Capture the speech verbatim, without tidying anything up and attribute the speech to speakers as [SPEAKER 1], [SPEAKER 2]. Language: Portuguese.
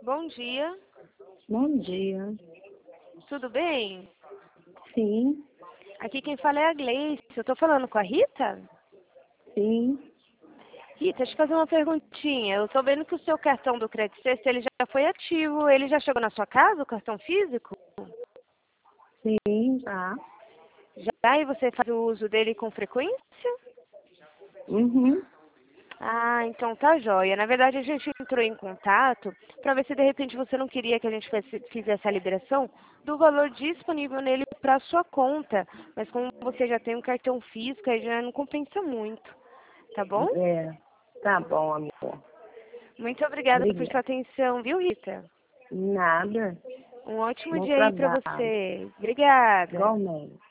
[SPEAKER 1] Bom dia,
[SPEAKER 2] Bom dia.
[SPEAKER 1] tudo bem?
[SPEAKER 2] Sim,
[SPEAKER 1] Aqui quem fala é a Gleice. Eu tô falando com a Rita?
[SPEAKER 2] sim,
[SPEAKER 1] Rita, deixa eu fazer uma perguntinha. Eu tô vendo que o seu cartão do Credit Sexta, ele já foi ativo. Ele já chegou na sua casa, o cartão físico?
[SPEAKER 2] sim, tá.
[SPEAKER 1] Já? E você faz o uso dele com frequência?
[SPEAKER 2] Uhum.
[SPEAKER 1] Ah, então tá jóia. Na verdade, a gente entrou em contato para ver se de repente você não queria que a gente fizesse fizesse a liberação do valor disponível nele para sua conta. Mas como você já tem um cartão físico, aí já não compensa muito. Tá bom?
[SPEAKER 2] É, tá bom, amor.
[SPEAKER 1] Muito obrigada por sua
[SPEAKER 2] Obrigada.
[SPEAKER 1] atenção, viu, Rita?
[SPEAKER 2] Nada.
[SPEAKER 1] Um ótimo
[SPEAKER 2] Bom
[SPEAKER 1] dia aí para
[SPEAKER 2] trabalho.
[SPEAKER 1] você. Obrigada.
[SPEAKER 2] Igualmente.